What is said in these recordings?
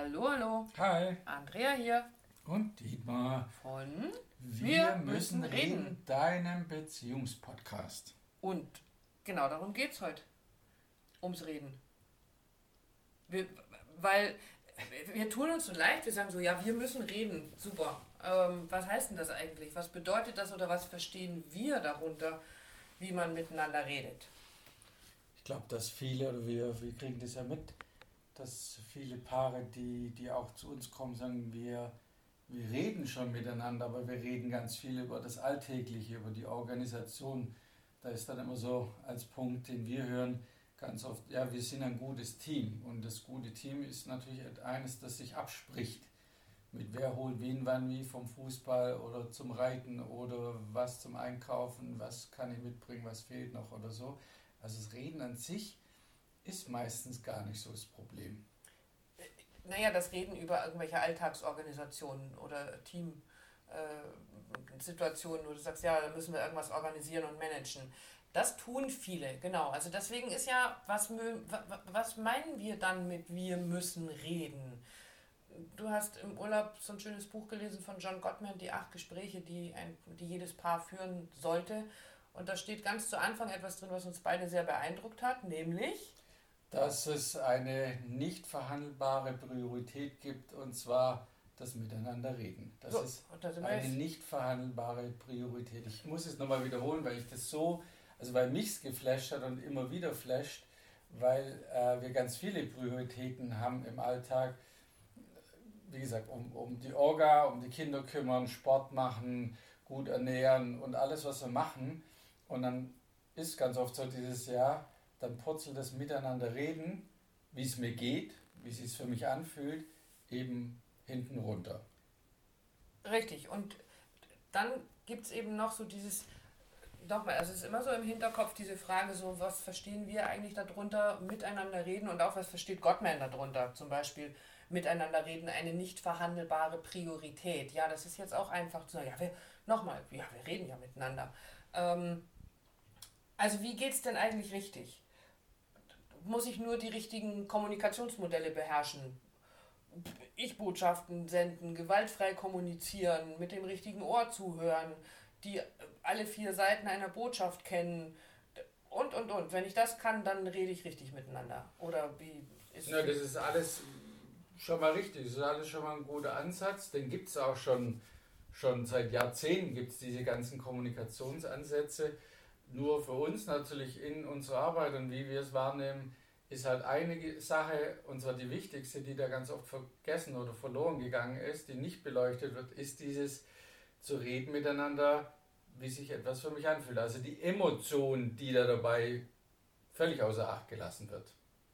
Hallo, hallo. Hi. Andrea hier. Und Dietmar. Von Wir müssen reden, deinem Beziehungspodcast. Und genau darum geht's heute. Ums Reden. Weil wir tun uns so leicht, wir sagen so, ja, wir müssen reden. Super. Was heißt denn das eigentlich? Was bedeutet das oder was verstehen wir darunter, wie man miteinander redet? Ich glaube, dass viele, oder wir kriegen das ja mit, dass viele Paare, die auch zu uns kommen, sagen, wir reden schon miteinander, aber wir reden ganz viel über das Alltägliche, über die Organisation. Da ist dann immer so als Punkt, den wir hören, ganz oft, ja, wir sind ein gutes Team. Und das gute Team ist natürlich eines, das sich abspricht. Mit wer holt wen wann wie vom Fußball oder zum Reiten oder was zum Einkaufen, was kann ich mitbringen, was fehlt noch oder so. Also das Reden an sich ist meistens gar nicht so das Problem. Naja, das Reden über irgendwelche Alltagsorganisationen oder Teamsituationen, wo du sagst, ja, da müssen wir irgendwas organisieren und managen. Das tun viele, genau. Also deswegen ist ja, was meinen wir dann mit wir müssen reden? Du hast im Urlaub so ein schönes Buch gelesen von John Gottman, die 8 Gespräche, die jedes Paar führen sollte. Und da steht ganz zu Anfang etwas drin, was uns beide sehr beeindruckt hat, nämlich dass es eine nicht verhandelbare Priorität gibt, und zwar das Miteinander-Reden. Das ist eine nicht verhandelbare Priorität. Ich muss es nochmal wiederholen, weil ich das so, also weil mich es geflasht hat und immer wieder flasht, weil wir ganz viele Prioritäten haben im Alltag. Wie gesagt, um die Orga, um die Kinder kümmern, Sport machen, gut ernähren und alles, was wir machen. Und dann ist ganz oft so dieses Jahr, dann purzelt das Miteinander reden, wie es mir geht, wie es sich für mich anfühlt, eben hinten runter. Richtig. Und dann gibt es eben noch so dieses, nochmal, also es ist immer so im Hinterkopf diese Frage, so was verstehen wir eigentlich darunter, miteinander reden und auch was versteht Gottman darunter, zum Beispiel miteinander reden, eine nicht verhandelbare Priorität. Ja, das ist jetzt auch einfach zu sagen, ja, wir reden ja miteinander. Also wie geht es denn eigentlich richtig? Muss ich nur die richtigen Kommunikationsmodelle beherrschen? Ich-Botschaften senden, gewaltfrei kommunizieren, mit dem richtigen Ohr zuhören, die alle 4 Seiten einer Botschaft kennen und. Wenn ich das kann, dann rede ich richtig miteinander. Oder wie ist das ist alles schon mal richtig, das ist alles schon mal ein guter Ansatz, den gibt es auch schon seit Jahrzehnten, gibt es diese ganzen Kommunikationsansätze. Nur für uns natürlich in unserer Arbeit und wie wir es wahrnehmen, ist halt eine Sache, und zwar die wichtigste, die da ganz oft vergessen oder verloren gegangen ist, die nicht beleuchtet wird, ist dieses zu reden miteinander, wie sich etwas für mich anfühlt. Also die Emotion, die da dabei völlig außer Acht gelassen wird.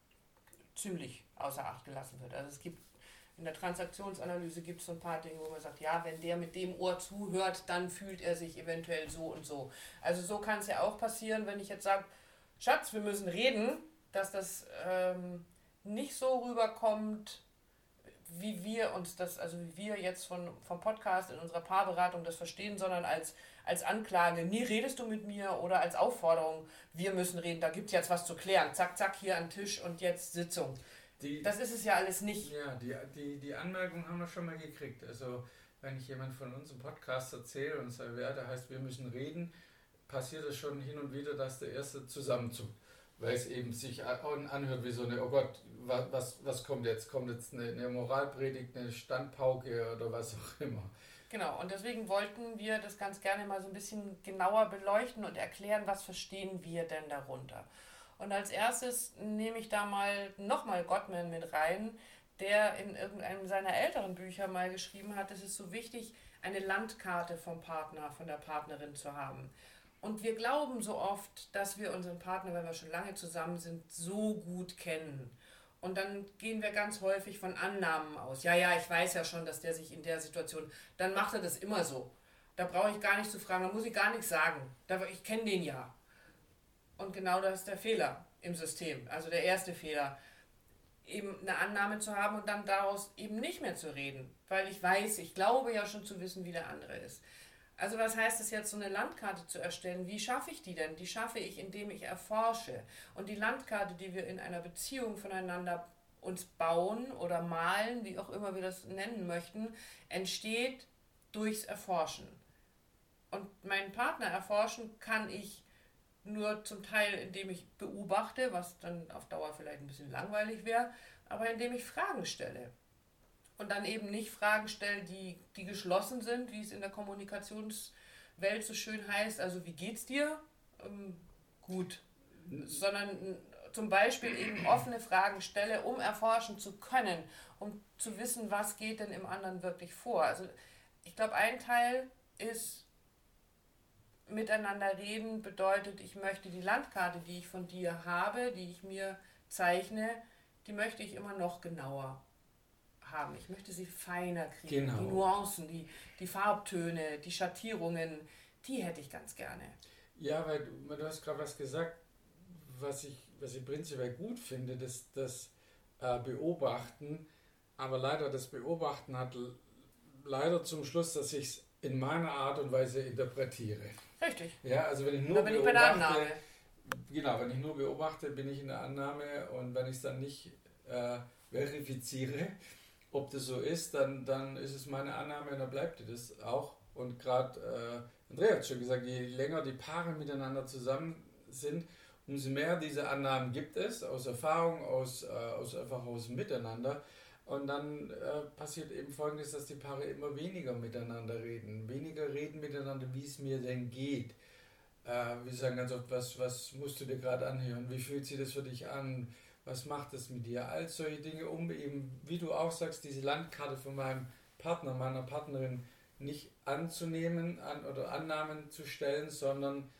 Ziemlich außer Acht gelassen wird. Also es gibt in der Transaktionsanalyse gibt es so ein paar Dinge, wo man sagt, ja, wenn der mit dem Ohr zuhört, dann fühlt er sich eventuell so und so. Also so kann es ja auch passieren, wenn ich jetzt sage, Schatz, wir müssen reden, dass das nicht so rüberkommt, wie wir uns das, also wie wir jetzt vom Podcast in unserer Paarberatung das verstehen, sondern als Anklage, nie redest du mit mir, oder als Aufforderung, wir müssen reden, da gibt es jetzt was zu klären, zack, zack, hier an den Tisch und jetzt Sitzung. Das ist es ja alles nicht. Ja, die Anmerkung haben wir schon mal gekriegt. Also wenn ich jemand von uns im Podcast erzähle und sage, ja, der heißt, wir müssen reden, passiert es schon hin und wieder, dass der Erste zusammenzuckt. Weil es eben sich anhört wie so eine, oh Gott, was kommt jetzt? Kommt jetzt eine Moralpredigt, eine Standpauke oder was auch immer? Genau, und deswegen wollten wir das ganz gerne mal so ein bisschen genauer beleuchten und erklären, was verstehen wir denn darunter. Und als erstes nehme ich da nochmal Gottman mit rein, der in irgendeinem seiner älteren Bücher mal geschrieben hat, es ist so wichtig, eine Landkarte vom Partner, von der Partnerin zu haben. Und wir glauben so oft, dass wir unseren Partner, wenn wir schon lange zusammen sind, so gut kennen. Und dann gehen wir ganz häufig von Annahmen aus. Ja, ich weiß ja schon, dass der sich in der Situation, dann macht er das immer so. Da brauche ich gar nicht zu fragen, da muss ich gar nichts sagen. Ich kenne den ja. Und genau das ist der Fehler im System. Also der erste Fehler, eben eine Annahme zu haben und dann daraus eben nicht mehr zu reden. Weil ich glaube ja schon zu wissen, wie der andere ist. Also was heißt es jetzt, so eine Landkarte zu erstellen? Wie schaffe ich die denn? Die schaffe ich, indem ich erforsche. Und die Landkarte, die wir in einer Beziehung voneinander uns bauen oder malen, wie auch immer wir das nennen möchten, entsteht durchs Erforschen. Und meinen Partner erforschen kann ich nur zum Teil, indem ich beobachte, was dann auf Dauer vielleicht ein bisschen langweilig wäre, aber indem ich Fragen stelle. Und dann eben nicht Fragen stelle, die geschlossen sind, wie es in der Kommunikationswelt so schön heißt, also wie geht's dir? Gut. Sondern zum Beispiel eben offene Fragen stelle, um erforschen zu können, um zu wissen, was geht denn im anderen wirklich vor. Also ich glaube, ein Teil ist, miteinander reden bedeutet, ich möchte die Landkarte, die ich von dir habe, die ich mir zeichne, die möchte ich immer noch genauer haben. Ich möchte sie feiner kriegen. Genau. Die Nuancen, die Farbtöne, die Schattierungen, die hätte ich ganz gerne. Ja, weil du hast gerade was gesagt, was ich prinzipiell gut finde, das Beobachten, aber leider das Beobachten hat leider zum Schluss, dass ich es in meiner Art und Weise interpretiere. Richtig. Ja, also wenn ich nur beobachte, bei der Annahme. Genau, wenn ich nur beobachte, bin ich in der Annahme, und wenn ich es dann nicht verifiziere, ob das so ist, dann ist es meine Annahme und dann bleibt das auch. Und gerade Andrea hat schon gesagt, je länger die Paare miteinander zusammen sind, umso mehr diese Annahmen gibt es, aus Erfahrung, aus Miteinander. Und dann passiert eben Folgendes, dass die Paare immer weniger miteinander reden. Weniger reden miteinander, wie es mir denn geht. Wir sagen ganz oft, was musst du dir gerade anhören? Wie fühlt sich das für dich an? Was macht das mit dir? All solche Dinge, um eben, wie du auch sagst, diese Landkarte von meinem Partner, meiner Partnerin nicht anzunehmen oder Annahmen zu stellen, sondern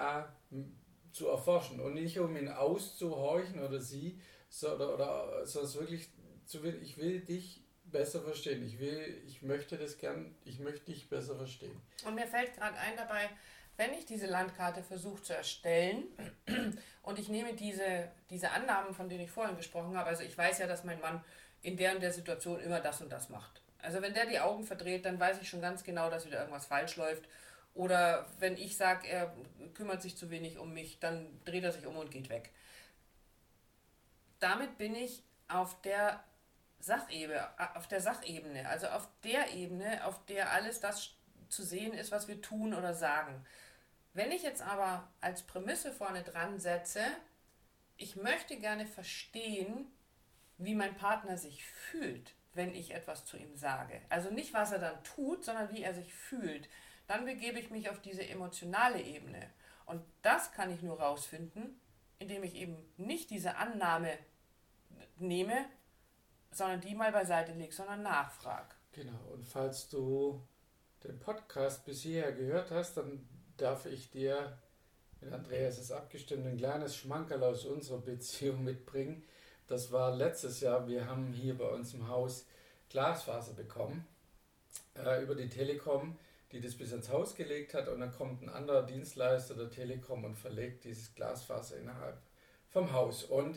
zu erforschen. Und nicht um ihn auszuhorchen oder sie, sondern wirklich ich will dich besser verstehen. Ich möchte dich besser verstehen. Und mir fällt gerade ein dabei, wenn ich diese Landkarte versuche zu erstellen und ich nehme diese Annahmen, von denen ich vorhin gesprochen habe, also ich weiß ja, dass mein Mann in der und der Situation immer das und das macht. Also wenn der die Augen verdreht, dann weiß ich schon ganz genau, dass wieder irgendwas falsch läuft. Oder wenn ich sage, er kümmert sich zu wenig um mich, dann dreht er sich um und geht weg. Damit bin ich auf der Sachebene, also auf der Ebene, auf der alles das zu sehen ist, was wir tun oder sagen. Wenn ich jetzt aber als Prämisse vorne dran setze, ich möchte gerne verstehen, wie mein Partner sich fühlt, wenn ich etwas zu ihm sage. Also nicht, was er dann tut, sondern wie er sich fühlt. Dann begebe ich mich auf diese emotionale Ebene. Und das kann ich nur rausfinden, indem ich eben nicht diese Annahme nehme, sondern die mal beiseite lege, sondern nachfrage. Genau, und falls du den Podcast bis hierher gehört hast, dann darf ich dir, mit Andreas ist abgestimmt, ein kleines Schmankerl aus unserer Beziehung mitbringen. Das war letztes Jahr, wir haben hier bei uns im Haus Glasfaser bekommen, über die Telekom, die das bis ins Haus gelegt hat, und dann kommt ein anderer Dienstleister der Telekom und verlegt dieses Glasfaser innerhalb vom Haus. Und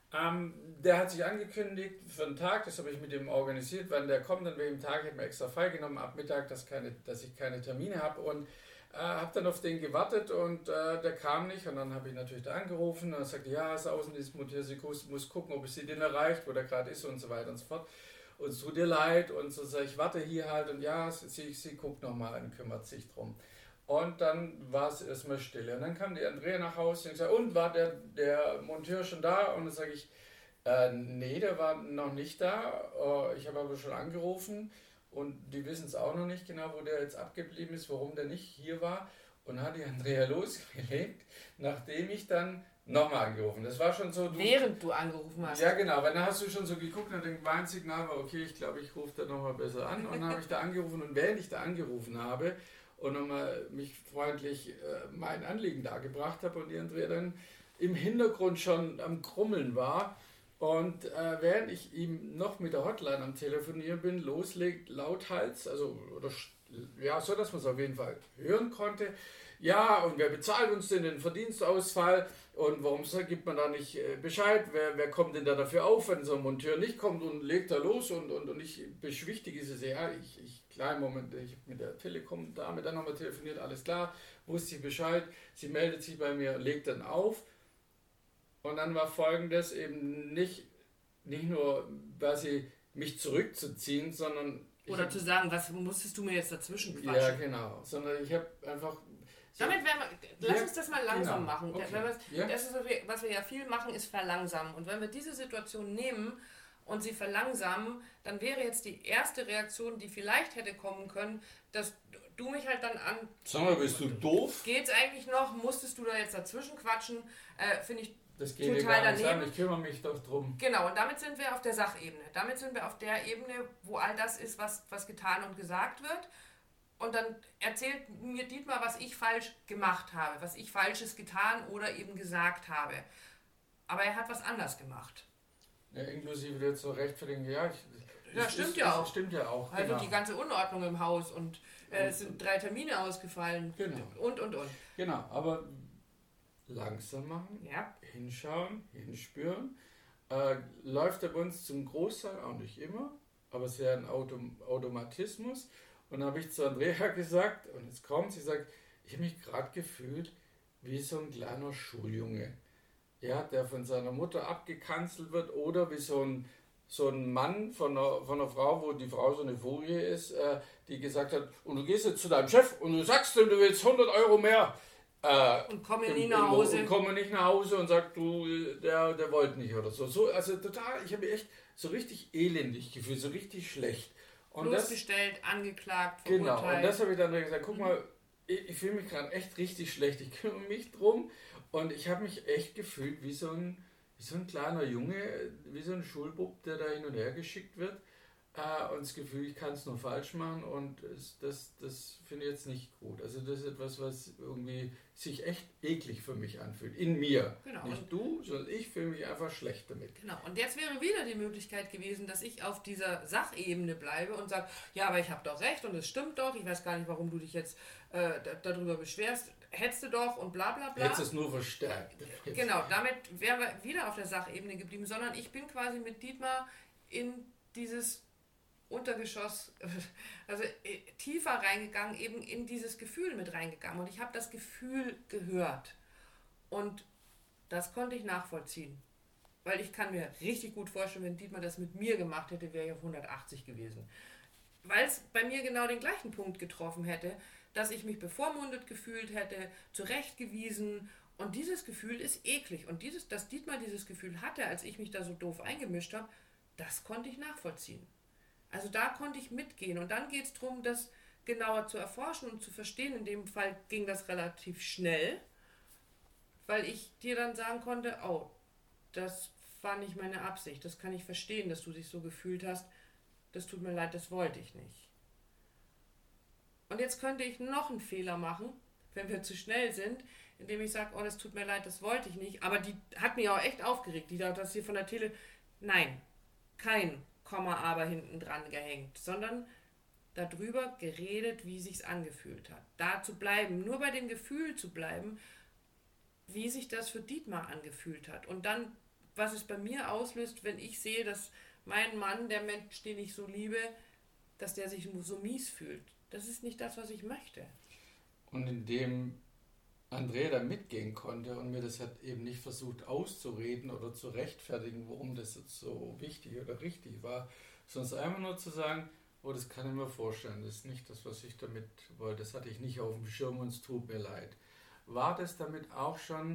der hat sich angekündigt für einen Tag, das habe ich mit ihm organisiert, wann der kommt, an welchem Tag, ich habe mir extra freigenommen ab Mittag, dass ich keine Termine habe, und habe dann auf den gewartet, und der kam nicht, und dann habe ich natürlich da angerufen und er sagte, ja, das Außendienst muss gucken, ob es sie den erreicht, wo der gerade ist und so weiter und so fort. Und es tut dir leid, und so sage ich, warte hier halt, und ja, sie guckt nochmal und kümmert sich drum. Und dann war es erstmal Stille. Und dann kam die Andrea nach Hause und gesagt, und war der Monteur schon da? Und dann sage ich, nee, der war noch nicht da. Ich habe aber schon angerufen und die wissen es auch noch nicht genau, wo der jetzt abgeblieben ist, warum der nicht hier war. Und dann hat die Andrea losgelegt, nachdem ich dann nochmal angerufen. Das war schon so... Während du angerufen hast. Ja, genau, weil dann hast du schon so geguckt und dein Warnsignal war, okay, ich glaube, ich rufe da nochmal besser an. Und dann habe ich da angerufen, und während ich da angerufen habe und nochmal mich freundlich mein Anliegen dargebracht habe und die Andrea dann im Hintergrund schon am Krummeln war, und während ich ihm noch mit der Hotline am Telefonieren bin, loslegt lauthals, so, dass man es auf jeden Fall hören konnte. Ja, und wer bezahlt uns denn den Verdienstausfall, und warum gibt man da nicht Bescheid, wer kommt denn da dafür auf, wenn so ein Monteur nicht kommt, und legt da los, und ich beschwichtige sie sehr, kleinen Moment, ich habe mit der Telekom-Dame dann nochmal telefoniert, alles klar, wusste sie Bescheid, sie meldet sich bei mir, legt dann auf, und dann war Folgendes, eben nicht nicht nur quasi mich zurückzuziehen, sondern... Oder zu sagen, was musstest du mir jetzt dazwischen quatschen? Ja, genau. Sondern ich habe einfach... Damit lass uns das mal langsam machen. Okay. Das ist, was wir ja viel machen, ist verlangsamen. Und wenn wir diese Situation nehmen und sie verlangsamen, dann wäre jetzt die erste Reaktion, die vielleicht hätte kommen können, dass du mich halt dann an... Sag mal, bist du doof? Geht's eigentlich noch? Musstest du da jetzt dazwischen quatschen? Finde ich das geht total daneben. An. Ich kümmere mich doch drum. Genau, und damit sind wir auf der Sachebene. Damit sind wir auf der Ebene, wo all das ist, was getan und gesagt wird. Und dann erzählt mir Dietmar, was ich falsch gemacht habe, was ich Falsches getan oder eben gesagt habe. Aber er hat was anders gemacht. Ja, inklusive der zur Rechtfertigung, stimmt ja auch. Stimmt ja auch. Also die ganze Unordnung im Haus und es sind 3 Termine ausgefallen. Genau. Und. Genau, aber langsam machen, hinschauen, hinspüren. Läuft er bei uns zum Großteil auch nicht immer, aber es ist ja ein Automatismus. Und dann habe ich zu Andrea gesagt, und jetzt kommt, sie sagt, ich habe mich gerade gefühlt wie so ein kleiner Schuljunge, ja, der von seiner Mutter abgekanzelt wird, oder wie so ein Mann von einer Frau, wo die Frau so eine Furie ist, die gesagt hat, und du gehst jetzt zu deinem Chef und du sagst ihm, du willst 100 Euro mehr. Und komme nicht nach Hause. Und komme nicht nach Hause und sagt, du, der wollte nicht oder so. Also total, ich habe mich echt so richtig elendig gefühlt, so richtig schlecht. Und bloßgestellt, angeklagt, verurteilt. Genau, und das habe ich dann gesagt, guck mal, ich fühle mich gerade echt richtig schlecht, ich kümmere mich drum und ich habe mich echt gefühlt wie so ein kleiner Junge, wie so ein Schulbub, der da hin und her geschickt wird und das Gefühl, ich kann es nur falsch machen und das finde ich jetzt nicht gut. Also das ist etwas, was irgendwie sich echt eklig für mich anfühlt, in mir. Genau. Nicht du, sondern ich fühle mich einfach schlecht damit. Genau, und jetzt wäre wieder die Möglichkeit gewesen, dass ich auf dieser Sachebene bleibe und sage, ja, aber ich habe doch recht und es stimmt doch, ich weiß gar nicht, warum du dich jetzt darüber beschwerst, hättest du doch und bla bla bla. Hättest es nur verstärkt. Genau, damit wären wir wieder auf der Sachebene geblieben, sondern ich bin quasi mit Dietmar in dieses Untergeschoss, also tiefer reingegangen, eben in dieses Gefühl mit reingegangen. Und ich habe das Gefühl gehört. Und das konnte ich nachvollziehen. Weil ich kann mir richtig gut vorstellen, wenn Dietmar das mit mir gemacht hätte, wäre ich auf 180 gewesen. Weil es bei mir genau den gleichen Punkt getroffen hätte, dass ich mich bevormundet gefühlt hätte, zurechtgewiesen. Und dieses Gefühl ist eklig. Und dass Dietmar dieses Gefühl hatte, als ich mich da so doof eingemischt habe, das konnte ich nachvollziehen. Also da konnte ich mitgehen und dann geht es darum, das genauer zu erforschen und zu verstehen. In dem Fall ging das relativ schnell, weil ich dir dann sagen konnte, oh, das war nicht meine Absicht, das kann ich verstehen, dass du dich so gefühlt hast, das tut mir leid, das wollte ich nicht. Und jetzt könnte ich noch einen Fehler machen, wenn wir zu schnell sind, indem ich sage, oh, das tut mir leid, das wollte ich nicht, aber die hat mich auch echt aufgeregt, die hat das hier von der Tele, nein, kein Komma, aber hinten dran gehängt, sondern darüber geredet, wie sich's angefühlt hat. Da zu bleiben, nur bei dem Gefühl zu bleiben, wie sich das für Dietmar angefühlt hat. Und dann, was es bei mir auslöst, wenn ich sehe, dass mein Mann, der Mensch, den ich so liebe, dass der sich so mies fühlt. Das ist nicht das, was ich möchte. Und indem Andrea da mitgehen konnte und mir das hat eben nicht versucht auszureden oder zu rechtfertigen, warum das jetzt so wichtig oder richtig war, sondern einfach nur zu sagen, oh, das kann ich mir vorstellen, das ist nicht das, was ich damit wollte, das hatte ich nicht auf dem Schirm und es tut mir leid. War das damit auch schon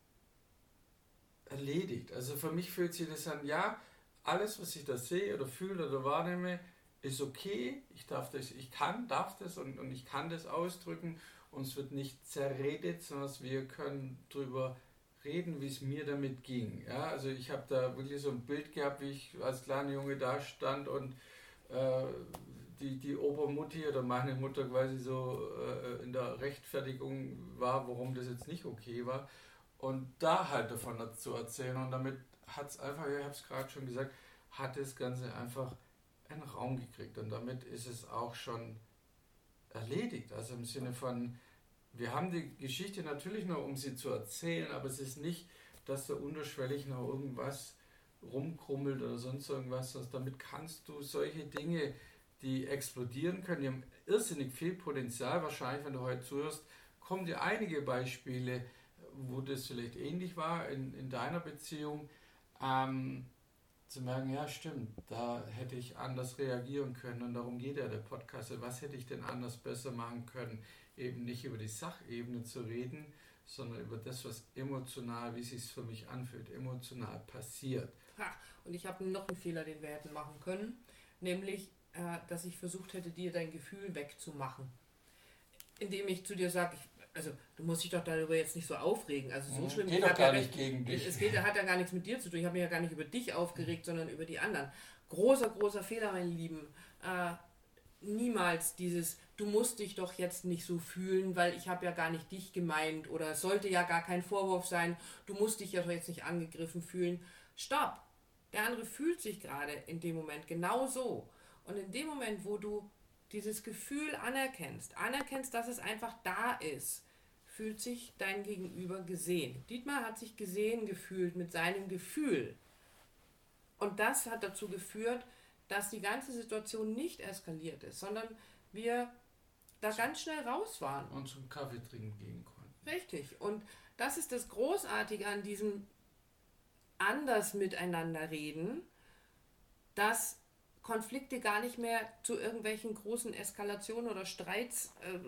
erledigt? Also für mich fühlt sich das an, ja, alles, was ich da sehe oder fühle oder wahrnehme, ist okay, darf das und ich kann das ausdrücken. Uns wird nicht zerredet, sondern wir können darüber reden, wie es mir damit ging. Ja, also ich habe da wirklich so ein Bild gehabt, wie ich als kleiner Junge da stand und die Obermutti oder meine Mutter quasi so in der Rechtfertigung war, warum das jetzt nicht okay war. Und da halt davon zu erzählen. Und damit hat es einfach, ich habe es gerade schon gesagt, hat das Ganze einfach einen Raum gekriegt. Und damit ist es auch schon erledigt. Also im Sinne von, wir haben die Geschichte natürlich noch, um sie zu erzählen, aber es ist nicht, dass da unterschwellig noch irgendwas rumkrummelt oder sonst irgendwas. Also damit kannst du solche Dinge, die explodieren können, die haben irrsinnig viel Potenzial. Wahrscheinlich, wenn du heute zuhörst, kommen dir einige Beispiele, wo das vielleicht ähnlich war in deiner Beziehung. zu merken, ja stimmt, da hätte ich anders reagieren können und darum geht ja der Podcast. Was hätte ich denn anders besser machen können? Eben nicht über die Sachebene zu reden, sondern über das, was emotional, wie es sich für mich anfühlt, emotional passiert. Und ich habe noch einen Fehler, den wir hätten machen können, nämlich, dass ich versucht hätte, dir dein Gefühl wegzumachen. Indem ich zu dir sage, also du musst dich doch darüber jetzt nicht so aufregen. Also so schlimm geht doch gar nicht gegen dich. Hat ja gar nichts mit dir zu tun. Ich habe mich ja gar nicht über dich aufgeregt, sondern über die anderen. Großer Fehler, meine Lieben. Niemals dieses, du musst dich doch jetzt nicht so fühlen, weil ich habe ja gar nicht dich gemeint oder es sollte ja gar kein Vorwurf sein, du musst dich ja doch jetzt nicht angegriffen fühlen. Stopp! Der andere fühlt sich gerade in dem Moment genau so. Und in dem Moment, wo du dieses Gefühl anerkennst, dass es einfach da ist, fühlt sich dein Gegenüber gesehen. Dietmar hat sich gesehen gefühlt mit seinem Gefühl. Und das hat dazu geführt, dass die ganze Situation nicht eskaliert ist, sondern wir da ganz schnell raus waren. Und zum Kaffee trinken gehen konnten. Richtig. Und das ist das Großartige an diesem anders miteinander reden, dass Konflikte gar nicht mehr zu irgendwelchen großen Eskalationen oder Streits,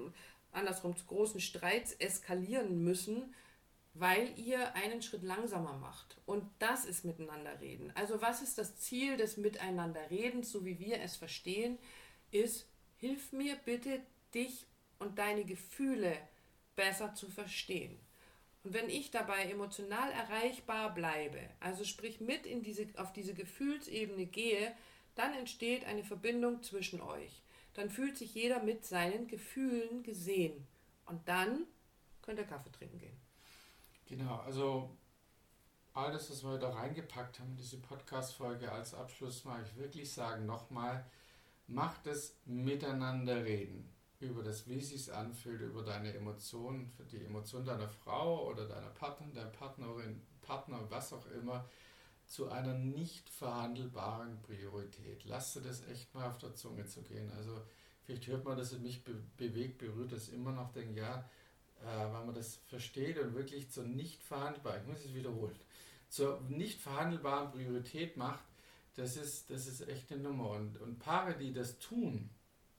zu großen Streits eskalieren müssen, weil ihr einen Schritt langsamer macht. Und das ist Miteinanderreden. Also was ist das Ziel des Miteinanderredens, so wie wir es verstehen, ist, hilf mir bitte, dich und deine Gefühle besser zu verstehen. Und wenn ich dabei emotional erreichbar bleibe, also sprich mit auf diese Gefühlsebene gehe, dann entsteht eine Verbindung zwischen euch. Dann fühlt sich jeder mit seinen Gefühlen gesehen. Und dann könnt ihr Kaffee trinken gehen. Genau, also alles, was wir da reingepackt haben in diese Podcast-Folge als Abschluss, mag ich wirklich sagen, nochmal, macht es miteinander reden. Über das, wie es sich anfühlt, über deine Emotionen, für die Emotionen deiner Frau oder deiner Partnerin, deiner Partnerin, Partner, was auch immer, zu einer nicht verhandelbaren Priorität. Lass dir das echt mal auf der Zunge zu gehen. Also vielleicht hört man, dass es mich bewegt, berührt das immer noch, denke ja, wenn man das versteht und wirklich zur nicht verhandelbaren, ich muss es wiederholen, zur nicht verhandelbaren Priorität macht, das ist echt eine Nummer. Und Paare, die das tun,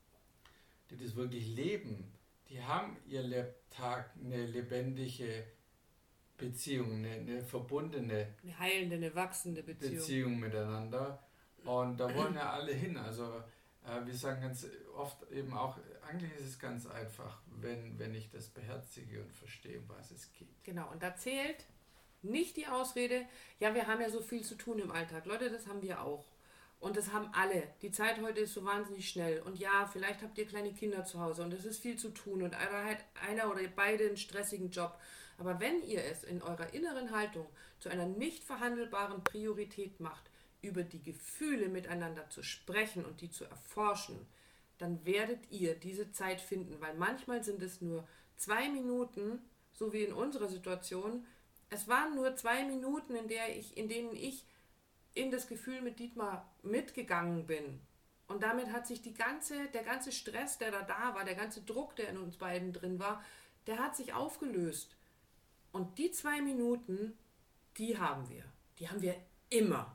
die das wirklich leben, die haben ihr Lebtag eine lebendige Beziehung, eine verbundene, eine heilende, eine wachsende Beziehung miteinander. Und da wollen ja alle hin. Also wir sagen ganz oft eben auch, eigentlich ist es ganz einfach, wenn ich das beherzige und verstehe, um was es geht. Genau, und da zählt nicht die Ausrede, ja, wir haben ja so viel zu tun im Alltag. Leute, das haben wir auch. Und das haben alle. Die Zeit heute ist so wahnsinnig schnell. Und ja, vielleicht habt ihr kleine Kinder zu Hause und es ist viel zu tun und einer oder beide einen stressigen Job. Aber wenn ihr es in eurer inneren Haltung zu einer nicht verhandelbaren Priorität macht, über die Gefühle miteinander zu sprechen und die zu erforschen, dann werdet ihr diese Zeit finden. Weil manchmal sind es nur 2 Minuten, so wie in unserer Situation. Es waren nur 2 Minuten, in denen ich in das Gefühl mit Dietmar mitgegangen bin. Und damit hat sich der ganze Stress, der da war, der ganze Druck, der in uns beiden drin war, der hat sich aufgelöst. Und die 2 Minuten, die haben wir. Die haben wir immer.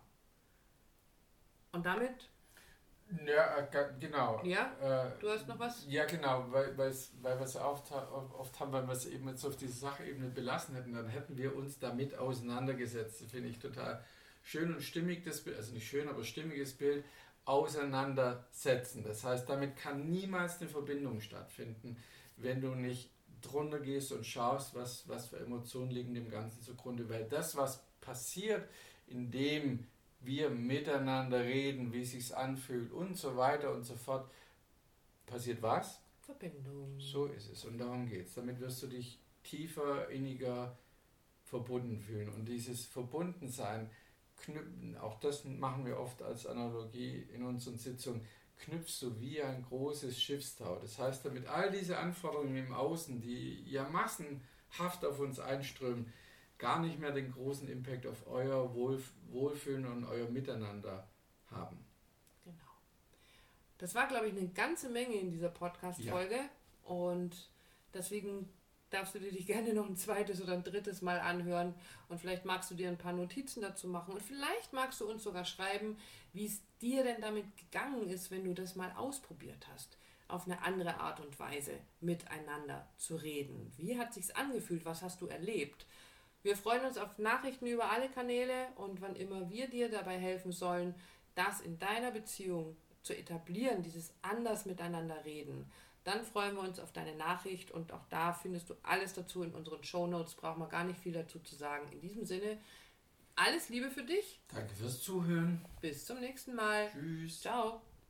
Und damit... Ja, genau. Ja, du hast noch was? Ja, genau, weil wir es oft haben, weil wir es eben jetzt auf diese Sachebene belassen hätten, dann hätten wir uns damit auseinandergesetzt. Das finde ich total schön und stimmig, das Bild, also nicht schön, aber stimmiges Bild, auseinandersetzen. Das heißt, damit kann niemals eine Verbindung stattfinden, wenn du nicht drunter gehst und schaust, was für Emotionen liegen dem Ganzen zugrunde. Weil das, was passiert, indem wir miteinander reden, wie es sich anfühlt und so weiter und so fort, passiert was? Verbindung. So ist es und darum geht es. Damit wirst du dich tiefer, inniger verbunden fühlen. Und dieses Verbundensein, auch das machen wir oft als Analogie in unseren Sitzungen, knüpfst du wie ein großes Schiffstau. Das heißt, damit all diese Anforderungen im Außen, die ja massenhaft auf uns einströmen, gar nicht mehr den großen Impact auf euer Wohlfühlen und euer Miteinander haben. Genau. Das war, glaube ich, eine ganze Menge in dieser Podcast-Folge. Ja. Und deswegen darfst du dir die gerne noch ein zweites oder ein drittes Mal anhören und vielleicht magst du dir ein paar Notizen dazu machen und vielleicht magst du uns sogar schreiben, wie es dir denn damit gegangen ist, wenn du das mal ausprobiert hast, auf eine andere Art und Weise miteinander zu reden. Wie hat sich's angefühlt? Was hast du erlebt? Wir freuen uns auf Nachrichten über alle Kanäle und wann immer wir dir dabei helfen sollen, das in deiner Beziehung zu etablieren, dieses anders miteinander reden, dann freuen wir uns auf deine Nachricht und auch da findest du alles dazu in unseren Shownotes, brauchen wir gar nicht viel dazu zu sagen. In diesem Sinne, alles Liebe für dich. Danke fürs Zuhören. Bis zum nächsten Mal. Tschüss. Ciao.